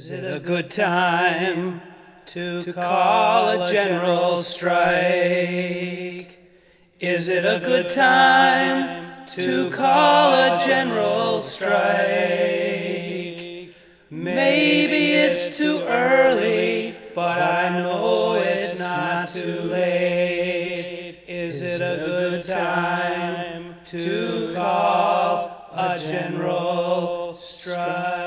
Is it a good time to call a general strike? Is it a good time to call a general strike? Maybe it's too early, but I know it's not too late. Is it a good time to call a general strike?